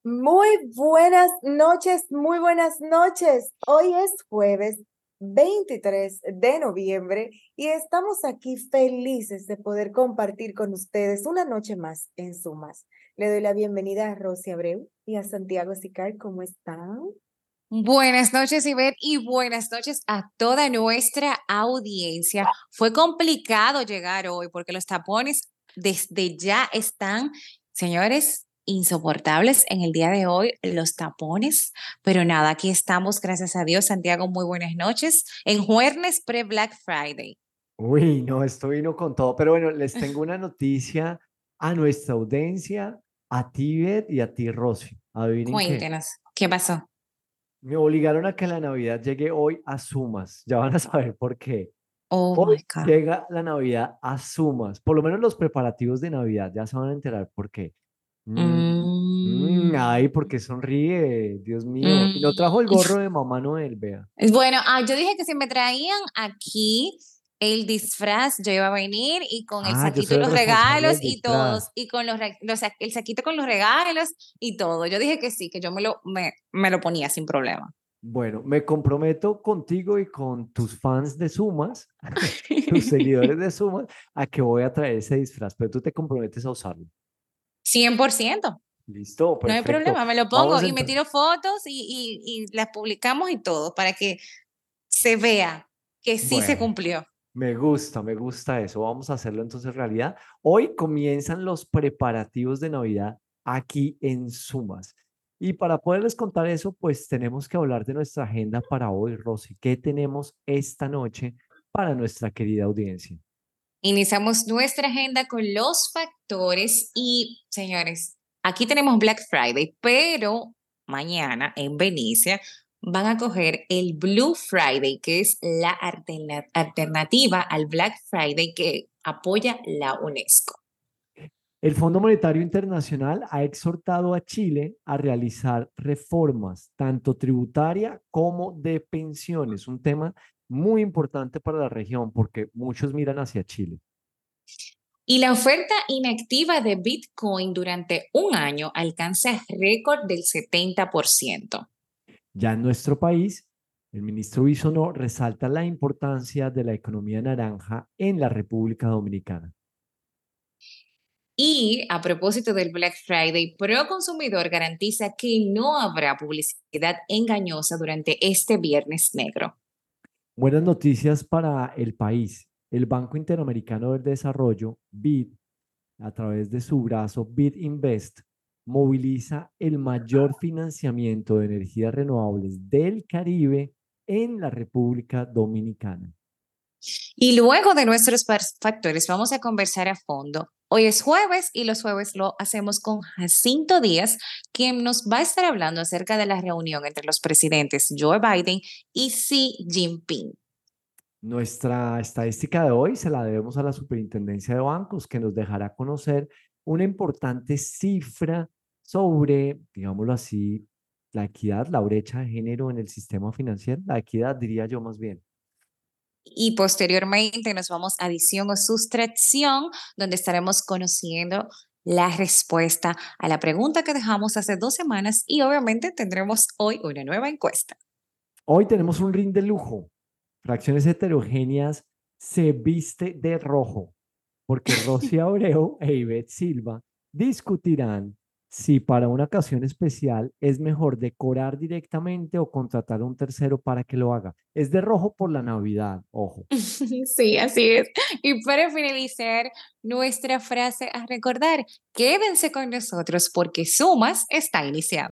Muy buenas noches, muy buenas noches. Hoy es jueves 23 de noviembre y estamos aquí felices de poder compartir con ustedes una noche más en Sumas. Le doy la bienvenida a Rosy Abreu y a Santiago Sicar. ¿Cómo están? Buenas noches, Ivette, y buenas noches a toda nuestra audiencia. Fue complicado llegar hoy porque los tapones desde ya están, señores, insoportables en el día de hoy, los tapones. Pero nada, aquí estamos, gracias a Dios. Santiago, muy buenas noches. En jueves pre-Black Friday. Uy, no, esto vino con todo, pero bueno, les tengo una noticia a nuestra audiencia, a ti, Beth, y a ti, Rosy. Adivinen qué, Cuéntenos, ¿qué pasó? me obligaron a que la Navidad llegue hoy a Sumas. Ya van a saber por qué. Oh Hoy my God. llega la Navidad a Sumas. Por lo menos los preparativos de Navidad, ya se van a enterar por qué. Mm, Mm, ay, ¿por qué sonríe? Dios mío. Y no trajo el mm. gorro de Mamá Noel, vea. Bueno, yo dije que si me traían aquí el disfraz, yo iba a venir y con el Ah, yo saquito soy y el los responsable regalos del y todos, disfraz. y con el saquito con los regalos y todo. Yo dije que sí, que yo me lo ponía sin problema. Bueno, me comprometo contigo y con tus fans de Sumas, tus seguidores de Sumas, a que voy a traer ese disfraz, pero tú te comprometes a usarlo. 100%. Listo, No hay perfecto. problema, me lo pongo Vamos a y me entrar. tiro fotos y las publicamos y todo para que se vea que sí se Bueno, cumplió. me gusta eso. Vamos a hacerlo entonces realidad. Hoy comienzan los preparativos de Navidad aquí en Sumas. Y para poderles contar eso, pues tenemos que hablar de nuestra agenda para hoy, Rosy. ¿Qué tenemos esta noche para nuestra querida audiencia? Iniciamos nuestra agenda con los factores y, señores, aquí tenemos Black Friday, pero mañana en Venecia van a coger el Blue Friday, que es la alternativa al Black Friday que apoya la UNESCO. El Fondo Monetario Internacional ha exhortado a Chile a realizar reformas, tanto tributaria como de pensiones, un tema muy importante para la región porque muchos miran hacia Chile. Y la oferta inactiva de Bitcoin durante un año alcanza récord del 70%. Ya en nuestro país, el ministro Bisonó resalta la importancia de la economía naranja en la República Dominicana. Y a propósito del Black Friday, Proconsumidor garantiza que no habrá publicidad engañosa durante este Viernes Negro. Buenas noticias para el país. El Banco Interamericano del Desarrollo, BID, a través de su brazo BID Invest, moviliza el mayor financiamiento de energías renovables del Caribe en la República Dominicana. Y luego de nuestros factores, vamos a conversar a fondo. Hoy es jueves y los jueves lo hacemos con Jacinto Díaz, quien nos va a estar hablando acerca de la reunión entre los presidentes Joe Biden y Xi Jinping. Nuestra estadística de hoy se la debemos a la Superintendencia de Bancos, que nos dejará conocer una importante cifra sobre, digámoslo así, la equidad, la brecha de género en el sistema financiero, la equidad diría yo más bien. Y posteriormente nos vamos a adición o sustracción, donde estaremos conociendo la respuesta a la pregunta que dejamos hace 2 semanas y obviamente tendremos hoy una nueva encuesta. Hoy tenemos un ring de lujo. Fracciones heterogéneas se viste de rojo, porque Rosy Abreu e Ivette Silva discutirán si para una ocasión especial es mejor decorar directamente o contratar a un tercero para que lo haga. Es de rojo por la Navidad, ojo. Sí, así es. Y para finalizar nuestra frase a recordar, quédense con nosotros porque Sumas está iniciando.